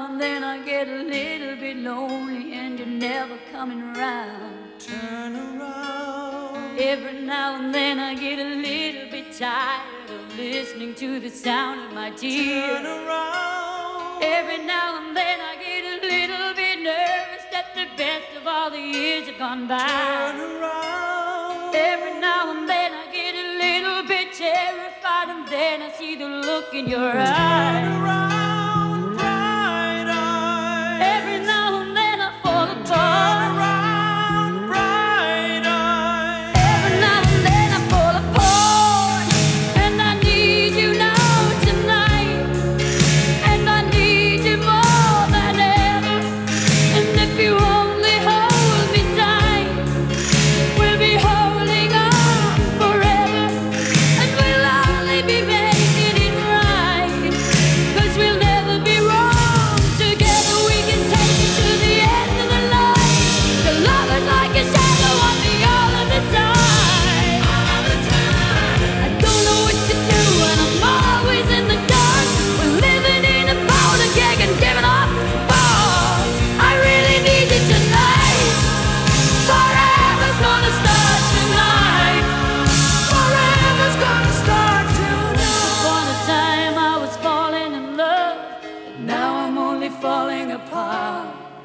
now and then I get a little bit lonely and you're never coming around. Turn around. Every now and then I get a little bit tired of listening to the sound of my tears. Turn around. Every now and then I get a little bit nervous that the best of all the years have gone by. Turn around. Every now and then I get a little bit terrified, and then I see the look in your eyes. Turn around, bright eyes. Every now and then I fall Turn apart. around, bright eyes. Every now and then I fall apart, and I need you now tonight, and I need you more than ever. And if you only hold me tight, we'll be holding on forever, and we'll only be making it right, 'cause we'll never be wrong. Together we can take it to the end of the line. The love is like a shadow on me all of the time. I don't know what to do and I'm always in the dark. We're living in a powder keg and giving off balls. I really need you tonight. Forever's gonna start tonight. Forever's gonna start tonight. Upon a time I was falling in love, but now I'm only falling apart.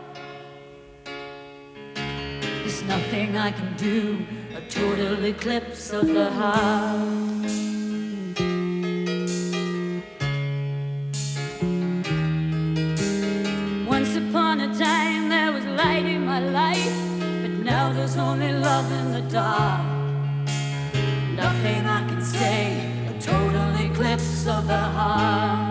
There's nothing I can do, a total eclipse of the heart. Once upon a time there was light in my life, but now there's only love in the dark. Nothing I can say, a total eclipse of the heart.